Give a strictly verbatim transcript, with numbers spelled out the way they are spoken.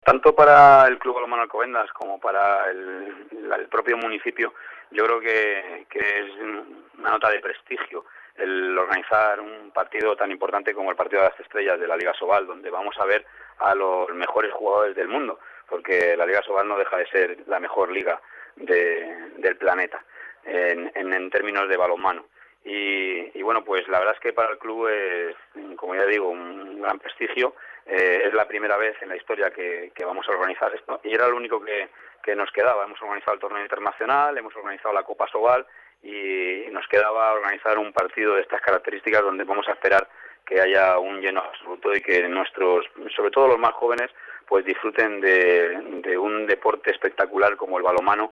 Tanto para el Club Balonmano Alcobendas como para el, el propio municipio, yo creo que, que es una nota de prestigio el organizar un partido tan importante como el Partido de las Estrellas de la Liga Sobal, donde vamos a ver a los mejores jugadores del mundo, porque la Liga Sobal no deja de ser la mejor liga de, del planeta en, en, en términos de balonmano. Y, y bueno, pues la verdad es que para el club es, como ya digo, un gran prestigio. Eh, es la primera vez en la historia que, que vamos a organizar esto y era lo único que, que nos quedaba. Hemos organizado el torneo internacional, hemos organizado la Copa Sobal y nos quedaba organizar un partido de estas características donde vamos a esperar que haya un lleno absoluto y que nuestros, sobre todo los más jóvenes, pues disfruten de, de un deporte espectacular como el balonmano,